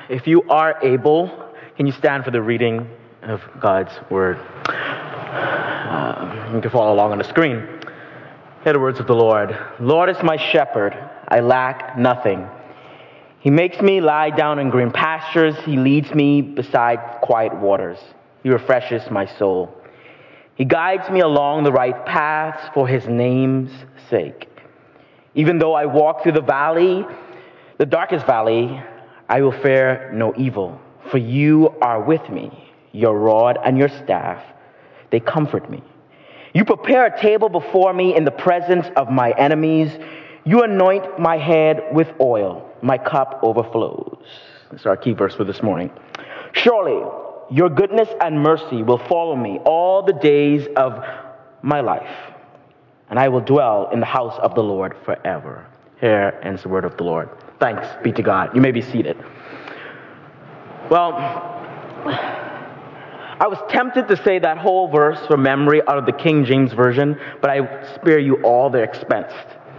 If you are able, can you stand for the reading of God's word? You can follow along on the screen. Hear the words of the Lord. Lord is my shepherd, I lack nothing. He makes me lie down in green pastures. He leads me beside quiet waters. He refreshes my soul. He guides me along the right paths for his name's sake. Even though I walk through the darkest valley, I will fear no evil, for you are with me. Your rod and your staff, they comfort me. You prepare a table before me in the presence of my enemies. You anoint my head with oil. My cup overflows. That's our key verse for this morning. Surely your goodness and mercy will follow me all the days of my life, and I will dwell in the house of the Lord forever. Here ends the word of the Lord. Thanks be to God. You may be seated. Well, I was tempted to say that whole verse from memory out of the King James Version, but I spare you all the expense.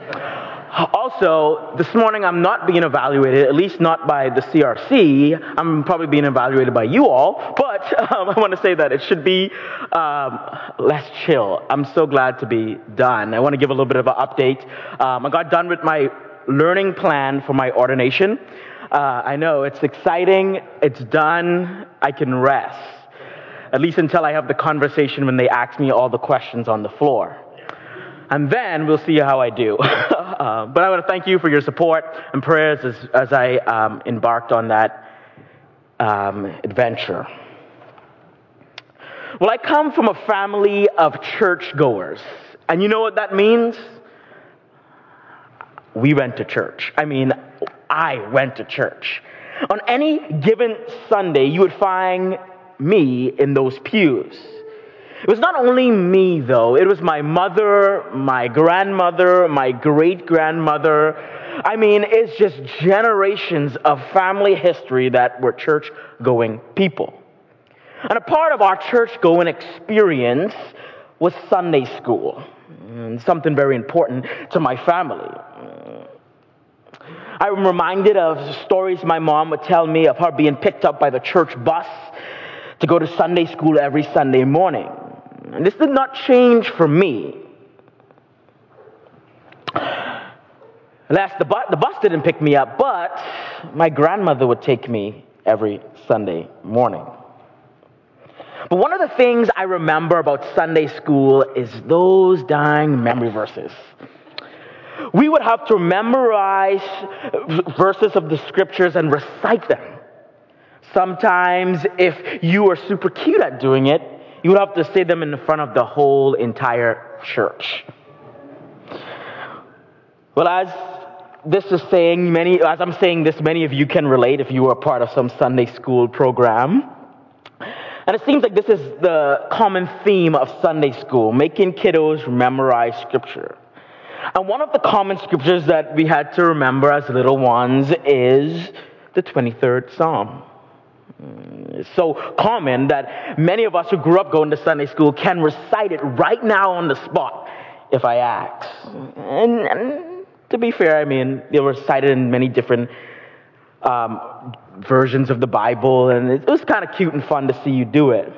Also, this morning I'm not being evaluated, at least not by the CRC. I'm probably being evaluated by you all, but I want to say that it should be less chill. I'm so glad to be done. I want to give a little bit of an update. I got done with my learning plan for my ordination. I know, it's exciting, it's done, I can rest. At least until I have the conversation when they ask me all the questions on the floor. And then we'll see how I do. But I want to thank you for your support and prayers as I embarked on that adventure. Well, I come from a family of churchgoers. And you know what that means? We went to church. I went to church. On any given Sunday, you would find me in those pews. It was not only me, though. It was my mother, my grandmother, my great-grandmother. It's just generations of family history that were church-going people. And a part of our church-going experience was Sunday school. Something very important to my family. I'm reminded of stories my mom would tell me of her being picked up by the church bus to go to Sunday school every Sunday morning. And this did not change for me. Alas, the bus didn't pick me up, but my grandmother would take me every Sunday morning. But one of the things I remember about Sunday school is those dang memory verses. We would have to memorize verses of the scriptures and recite them. Sometimes, if you were super cute at doing it, you would have to say them in front of the whole entire church. Well, as I'm saying this, many of you can relate if you were part of some Sunday school program. And it seems like this is the common theme of Sunday school, making kiddos memorize scripture. And one of the common scriptures that we had to remember as little ones is the 23rd Psalm. It's so common that many of us who grew up going to Sunday school can recite it right now on the spot if I ask. And to be fair, they were recited in many different versions of the Bible, and it was kind of cute and fun to see you do it.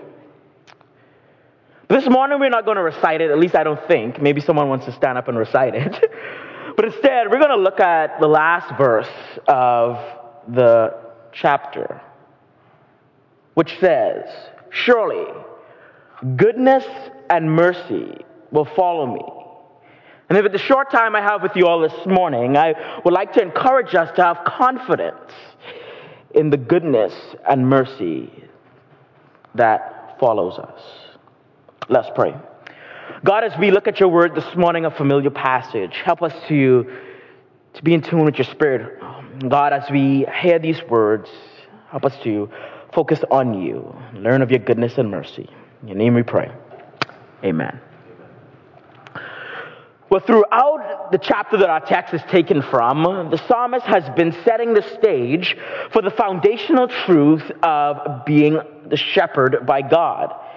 This morning we're not going to recite it, at least I don't think. Maybe someone wants to stand up and recite it. But instead, we're going to look at the last verse of the chapter, which says, "Surely goodness and mercy will follow me." And if at the short time I have with you all this morning, I would like to encourage us to have confidence in the goodness and mercy that follows us. Let's pray. God, as we look at your word this morning, a familiar passage, help us to be in tune with your spirit. God, as we hear these words, help us to focus on you, learn of your goodness and mercy. In your name we pray. Amen. Well, throughout the chapter that our text is taken from, the psalmist has been setting the stage for the foundational truth of being the shepherd by God.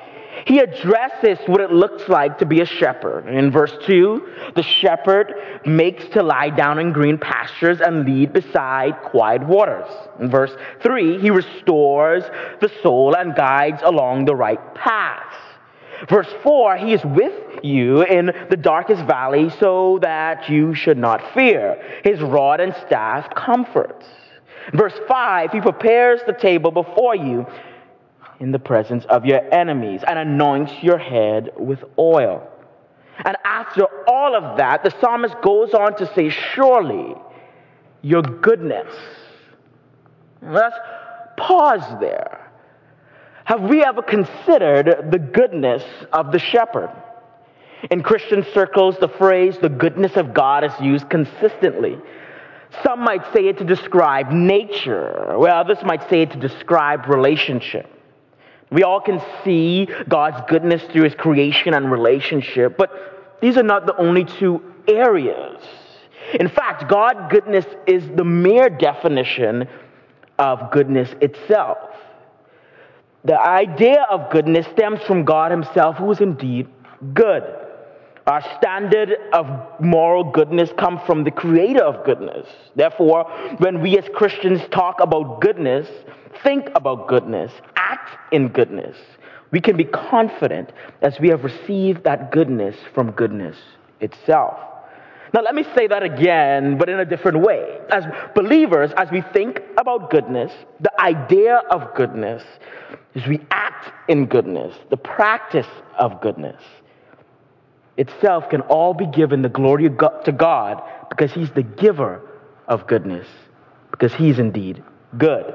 He addresses what it looks like to be a shepherd. In verse 2, the shepherd makes to lie down in green pastures and lead beside quiet waters. In verse 3, he restores the soul and guides along the right paths. Verse 4, he is with you in the darkest valley so that you should not fear. His rod and staff comforts. Verse 5, he prepares the table before you in the presence of your enemies and anoints your head with oil. And after all of that, the psalmist goes on to say, surely your goodness. Let's pause there. Have we ever considered the goodness of the shepherd? In Christian circles, the phrase, the goodness of God, is used consistently. Some might say it to describe nature, where others might say it to describe relationship. We all can see God's goodness through his creation and relationship, but these are not the only two areas. In fact, God's goodness is the mere definition of goodness itself. The idea of goodness stems from God himself, who is indeed good. Our standard of moral goodness comes from the creator of goodness. Therefore, when we as Christians talk about goodness, think about goodness, act in goodness, we can be confident as we have received that goodness from goodness itself. Now, let me say that again, but in a different way. As believers, as we think about goodness, the idea of goodness is we act in goodness, the practice of goodness itself can all be given the glory to God because he's the giver of goodness, because he's indeed good.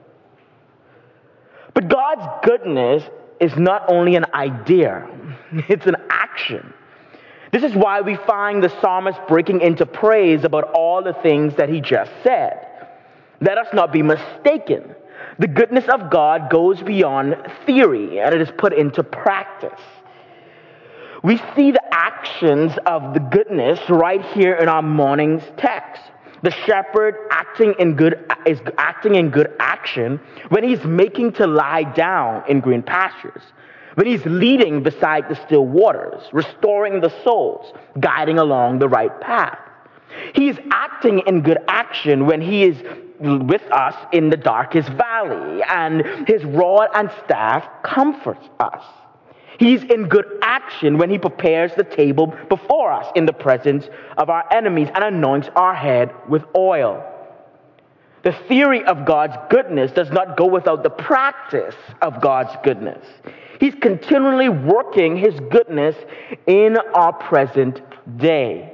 But God's goodness is not only an idea, it's an action. This is why we find the psalmist breaking into praise about all the things that he just said. Let us not be mistaken. The goodness of God goes beyond theory, and it is put into practice. We see the actions of the goodness right here in our morning's text. The shepherd is acting in good action when he's making to lie down in green pastures, when he's leading beside the still waters, restoring the souls, guiding along the right path. He is acting in good action when he is with us in the darkest valley, and his rod and staff comforts us. He's in good action when he prepares the table before us in the presence of our enemies and anoints our head with oil. The theory of God's goodness does not go without the practice of God's goodness. He's continually working his goodness in our present day.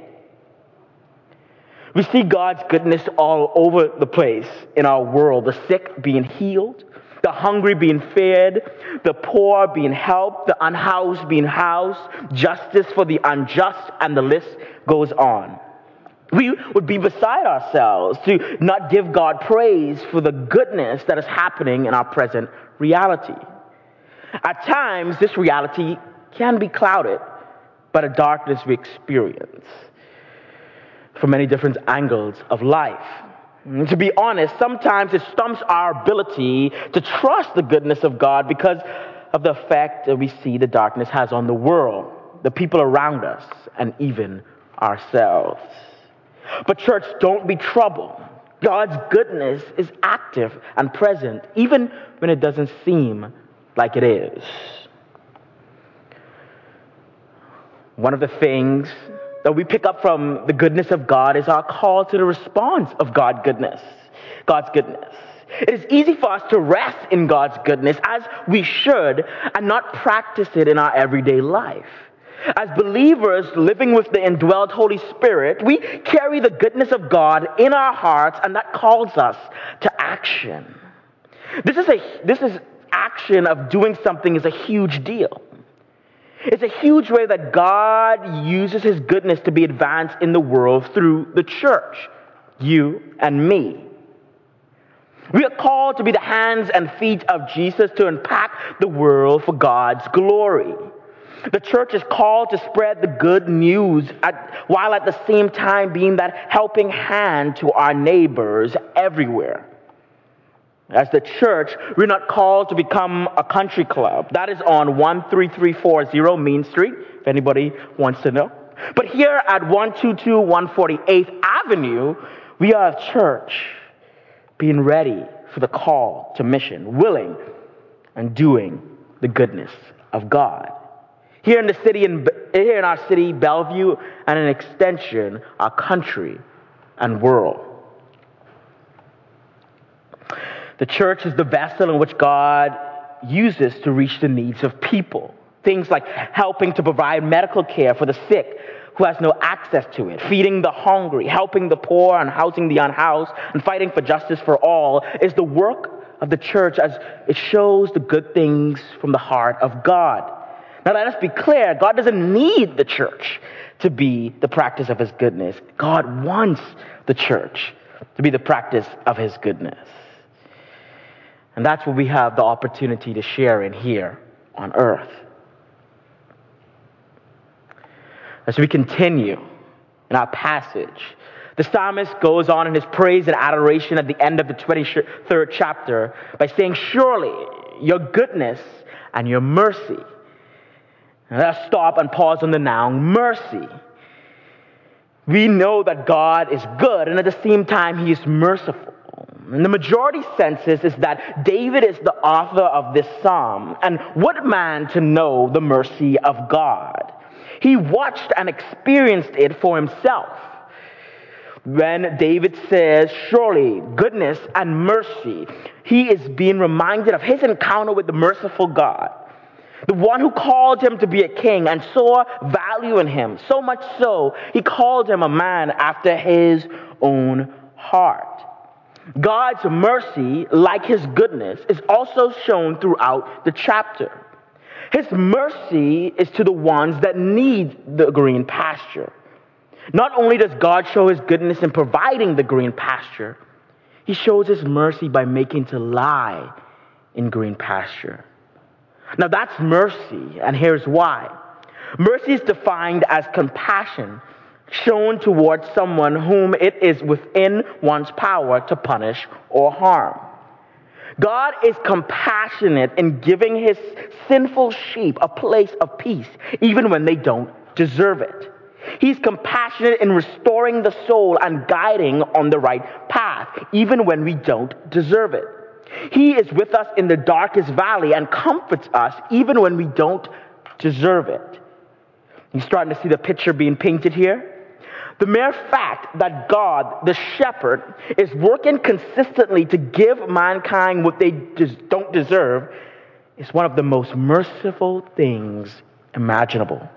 We see God's goodness all over the place in our world. The sick being healed, the hungry being fed, the poor being helped, the unhoused being housed, justice for the unjust, and the list goes on. We would be beside ourselves to not give God praise for the goodness that is happening in our present reality. At times, this reality can be clouded by the darkness we experience from many different angles of life. And to be honest, sometimes it stumps our ability to trust the goodness of God because of the effect that we see the darkness has on the world, the people around us, and even ourselves. But church, don't be troubled. God's goodness is active and present, even when it doesn't seem like it is. One of the things that we pick up from the goodness of God is our call to the response of God's goodness. It is easy for us to rest in God's goodness as we should and not practice it in our everyday life. As believers living with the indwelled Holy Spirit, we carry the goodness of God in our hearts, and that calls us to action. This is action of doing something is a huge deal. It's a huge way that God uses his goodness to be advanced in the world through the church, you and me. We are called to be the hands and feet of Jesus to impact the world for God's glory. The church is called to spread the good news while at the same time being that helping hand to our neighbors everywhere. As the church, we're not called to become a country club. That is on 13340 Main Street, if anybody wants to know. But here at 122 148th Avenue, we are a church being ready for the call to mission, willing and doing the goodness of God. Here in our city, Bellevue, and an extension, our country and world. The church is the vessel in which God uses to reach the needs of people. Things like helping to provide medical care for the sick who has no access to it, feeding the hungry, helping the poor and housing the unhoused, and fighting for justice for all is the work of the church as it shows the good things from the heart of God. Now let us be clear, God doesn't need the church to be the practice of his goodness. God wants the church to be the practice of his goodness. And that's what we have the opportunity to share in here on earth. As we continue in our passage, the psalmist goes on in his praise and adoration at the end of the 23rd chapter by saying, surely your goodness and your mercy. And let's stop and pause on the noun mercy. We know that God is good, and at the same time, he is merciful. And the majority census is that David is the author of this psalm. And what man to know the mercy of God? He watched and experienced it for himself. When David says, surely goodness and mercy, he is being reminded of his encounter with the merciful God, the one who called him to be a king and saw value in him, so much so he called him a man after his own heart. God's mercy, like his goodness, is also shown throughout the chapter. His mercy is to the ones that need the green pasture. Not only does God show his goodness in providing the green pasture, he shows his mercy by making to lie in green pasture. Now that's mercy, and here's why. Mercy is defined as compassion shown towards someone whom it is within one's power to punish or harm. God is compassionate in giving his sinful sheep a place of peace, even when they don't deserve it. He's compassionate in restoring the soul and guiding on the right path, even when we don't deserve it. He is with us in the darkest valley and comforts us, even when we don't deserve it. You're starting to see the picture being painted here? The mere fact that God, the shepherd, is working consistently to give mankind what they don't deserve is one of the most merciful things imaginable.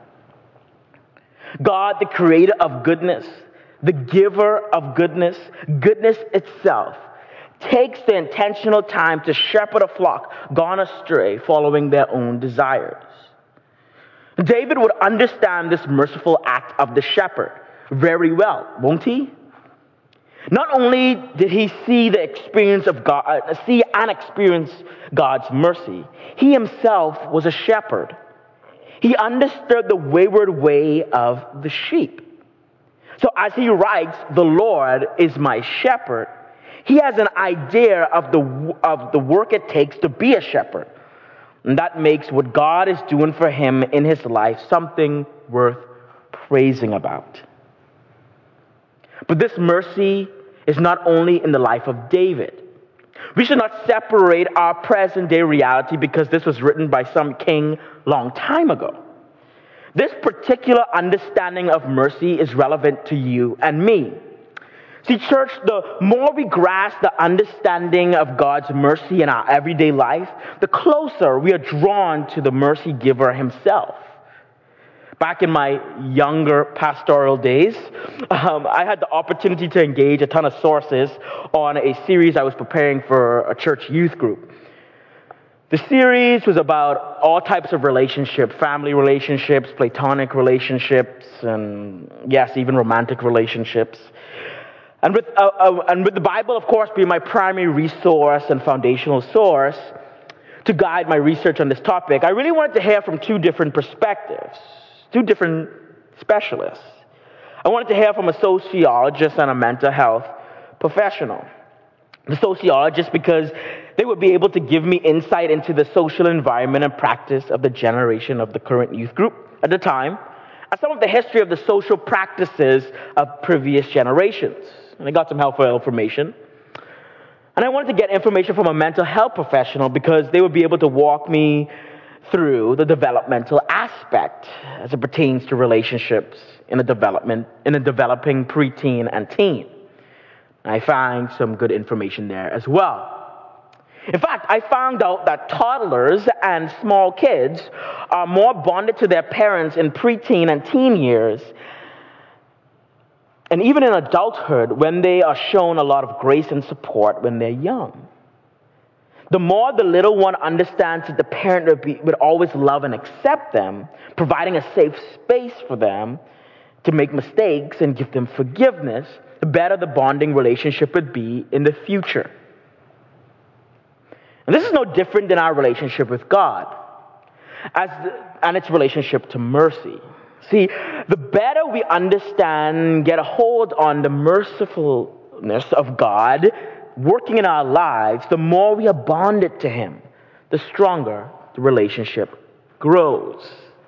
God, the creator of goodness, the giver of goodness, goodness itself, takes the intentional time to shepherd a flock gone astray following their own desires. David would understand this merciful act of the shepherd very well, won't he? Not only did he see and experience God's mercy, he himself was a shepherd. He understood the wayward way of the sheep. So as he writes, "The Lord is my shepherd," he has an idea of the work it takes to be a shepherd. And that makes what God is doing for him in his life something worth praising about. But this mercy is not only in the life of David. We should not separate our present day reality because this was written by some king long time ago. This particular understanding of mercy is relevant to you and me. See, church, the more we grasp the understanding of God's mercy in our everyday life, the closer we are drawn to the mercy giver himself. Back in my younger pastoral days, I had the opportunity to engage a ton of sources on a series I was preparing for a church youth group. The series was about all types of relationships, family relationships, platonic relationships, and yes, even romantic relationships. And with the Bible, of course, being my primary resource and foundational source to guide my research on this topic, I really wanted to hear from two different perspectives, two different specialists. I wanted to hear from a sociologist and a mental health professional. the sociologists because they would be able to give me insight into the social environment and practice of the generation of the current youth group at the time, and some of the history of the social practices of previous generations. And I got some helpful information. And I wanted to get information from a mental health professional because they would be able to walk me through the developmental aspect as it pertains to relationships in a developing preteen and teen. I find some good information there as well. In fact, I found out that toddlers and small kids are more bonded to their parents in preteen and teen years, and even in adulthood when they are shown a lot of grace and support when they're young. The more the little one understands that the parent would always love and accept them, providing a safe space for them to make mistakes and give them forgiveness, the better the bonding relationship would be in the future. And this is no different than our relationship with God and its relationship to mercy. See, the better we understand, get a hold on the mercifulness of God working in our lives, the more we are bonded to Him, the stronger the relationship grows.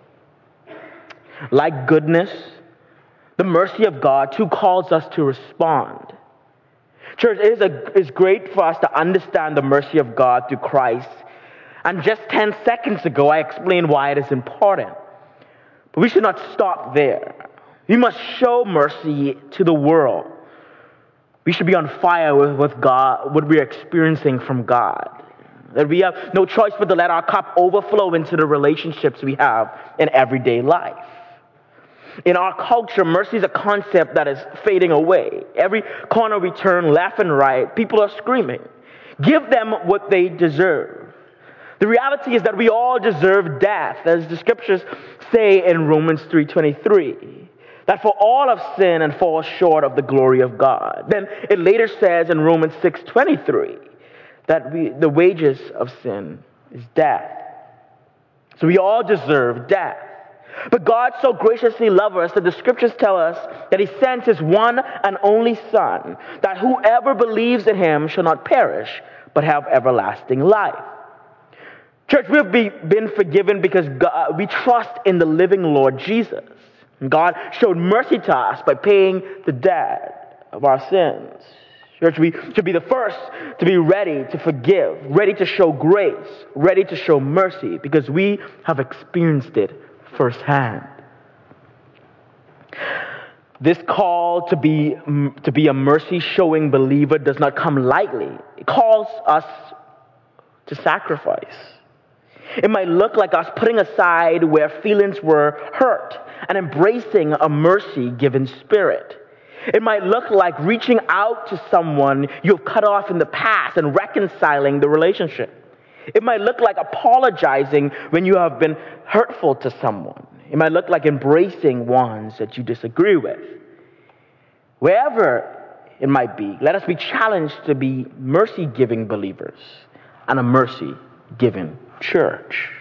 Like goodness, the mercy of God too calls us to respond. Church, it is great for us to understand the mercy of God through Christ. And just 10 seconds ago, I explained why it is important. But we should not stop there. We must show mercy to the world. We should be on fire with God, what we are experiencing from God. That we have no choice but to let our cup overflow into the relationships we have in everyday life. In our culture, mercy is a concept that is fading away. Every corner we turn, left and right, people are screaming, "Give them what they deserve." The reality is that we all deserve death, as the scriptures say in Romans 3:23, that for all have sinned and fall short of the glory of God. Then it later says in Romans 6:23 that the wages of sin is death. So we all deserve death. But God so graciously loved us that the scriptures tell us that He sent His one and only Son, that whoever believes in Him shall not perish, but have everlasting life. Church, we've been forgiven because we trust in the living Lord Jesus. And God showed mercy to us by paying the debt of our sins. Church, we should be the first to be ready to forgive, ready to show grace, ready to show mercy, because we have experienced it firsthand. This call to be a mercy-showing believer does not come lightly. It calls us to sacrifice. It might look like us putting aside where feelings were hurt and embracing a mercy-given spirit. It might look like reaching out to someone you've cut off in the past and reconciling the relationship. It might look like apologizing when you have been hurtful to someone. It might look like embracing ones that you disagree with. Wherever it might be, let us be challenged to be mercy-giving believers and a mercy-giving church.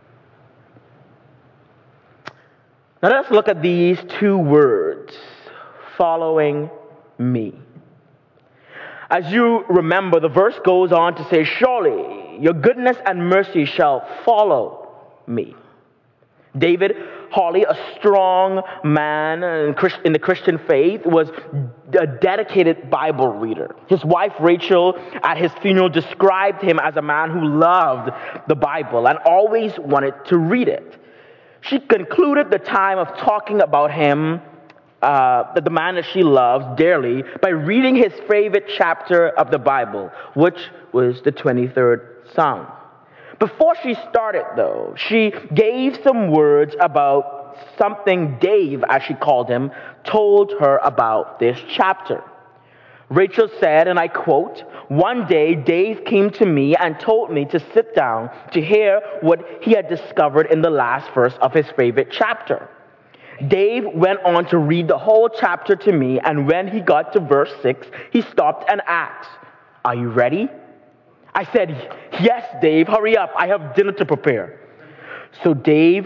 Now let's look at these two words, following me. As you remember, the verse goes on to say, "Surely your goodness and mercy shall follow me." David Hawley, a strong man in the Christian faith, was a dedicated Bible reader. His wife Rachel at his funeral described him as a man who loved the Bible and always wanted to read it. She concluded the time of talking about him, the man that she loves dearly, by reading his favorite chapter of the Bible, which was the 23rd Psalm. Before she started, though, she gave some words about something Dave, as she called him, told her about this chapter. Rachel said, and I quote, "One day Dave came to me and told me to sit down to hear what he had discovered in the last verse of his favorite chapter. Dave went on to read the whole chapter to me, and when he got to verse 6, he stopped and asked, 'Are you ready?' I said, 'Yes, Dave, hurry up. I have dinner to prepare.' So Dave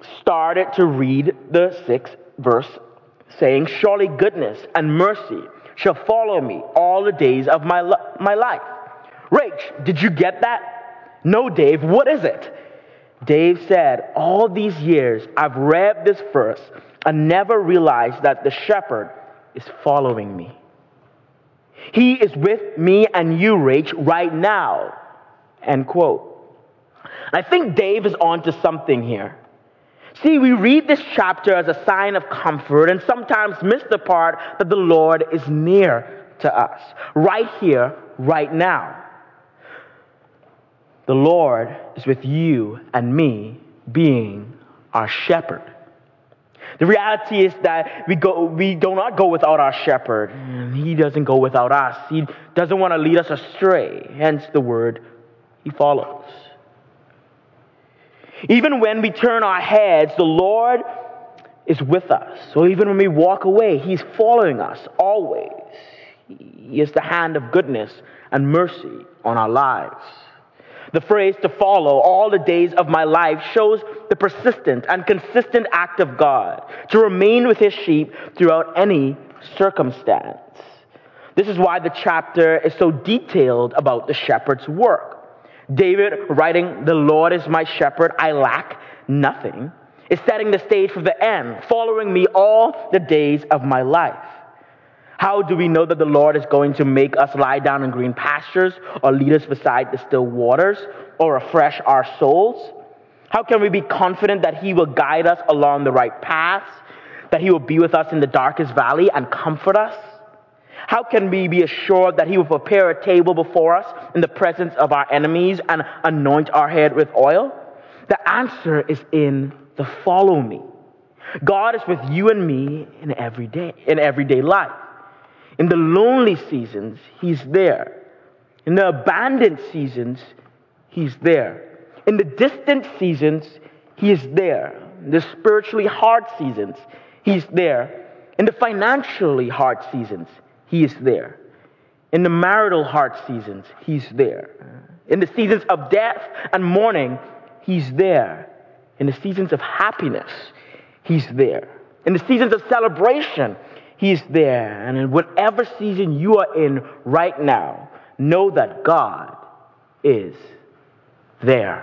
started to read the 6th verse, saying, 'Surely goodness and mercy shall follow me all the days of my life. Rach, did you get that? No, Dave, what is it? Dave said, all these years I've read this verse and never realized that the shepherd is following me. He is with me and you, Rach, right now. End quote. I think Dave is onto something here. See, we read this chapter as a sign of comfort and sometimes miss the part that the Lord is near to us, right here, right now. The Lord is with you and me, being our shepherd. The reality is that we do not go without our shepherd. He doesn't go without us. He doesn't want to lead us astray. Hence the word, he follows. Even when we turn our heads, the Lord is with us. So even when we walk away, he's following us always. He is the hand of goodness and mercy on our lives. The phrase to follow all the days of my life shows the persistent and consistent act of God to remain with his sheep throughout any circumstance. This is why the chapter is so detailed about the shepherd's work. David, writing, "The Lord is my shepherd, I lack nothing," is setting the stage for the end, following me all the days of my life. How do we know that the Lord is going to make us lie down in green pastures or lead us beside the still waters or refresh our souls? How can we be confident that he will guide us along the right paths, that he will be with us in the darkest valley and comfort us? How can we be assured that he will prepare a table before us in the presence of our enemies and anoint our head with oil? The answer is in the follow me. God is with you and me in everyday life. In the lonely seasons, he's there. In the abandoned seasons, he's there. In the distant seasons, he is there. In the spiritually hard seasons, he's there. In the financially hard seasons, he is there. In the marital hard seasons, he's there. In the seasons of death and mourning, he's there. In the seasons of happiness, he's there. In the seasons of celebration, he's there. And in whatever season you are in right now, know that God is there.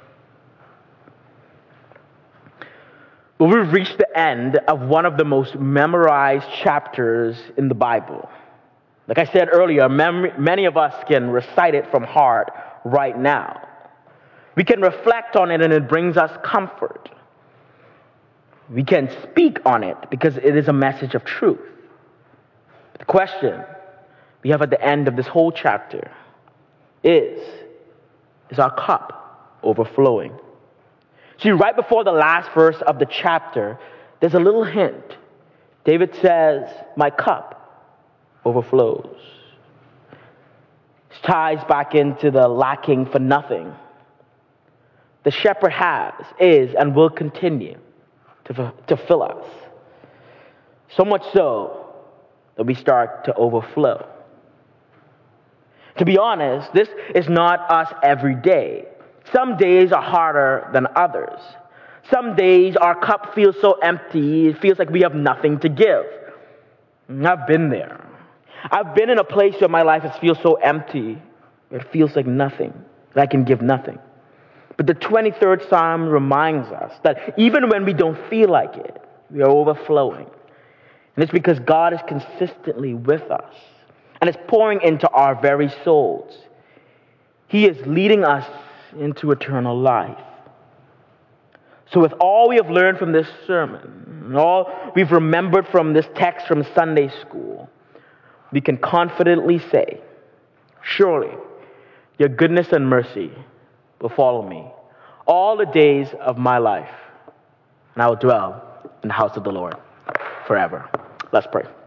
Well, we've reached the end of one of the most memorized chapters in the Bible. Like I said earlier, many of us can recite it from heart right now. We can reflect on it and it brings us comfort. We can speak on it because it is a message of truth. The question we have at the end of this whole chapter is our cup overflowing? See, right before the last verse of the chapter, there's a little hint. David says, my cup overflows. This ties back into the lacking for nothing. The shepherd has, is, and will continue to fill us. So much so that we start to overflow. To be honest, this is not us every day. Some days are harder than others. Some days our cup feels so empty, it feels like we have nothing to give. And I've been there. I've been in a place where my life feels so empty, it feels like nothing, that I can give nothing. But the 23rd Psalm reminds us that even when we don't feel like it, we are overflowing. And it's because God is consistently with us and is pouring into our very souls. He is leading us into eternal life. So with all we have learned from this sermon, and all we've remembered from this text from Sunday school, we can confidently say, surely your goodness and mercy will follow me all the days of my life, and I will dwell in the house of the Lord forever. Let's pray.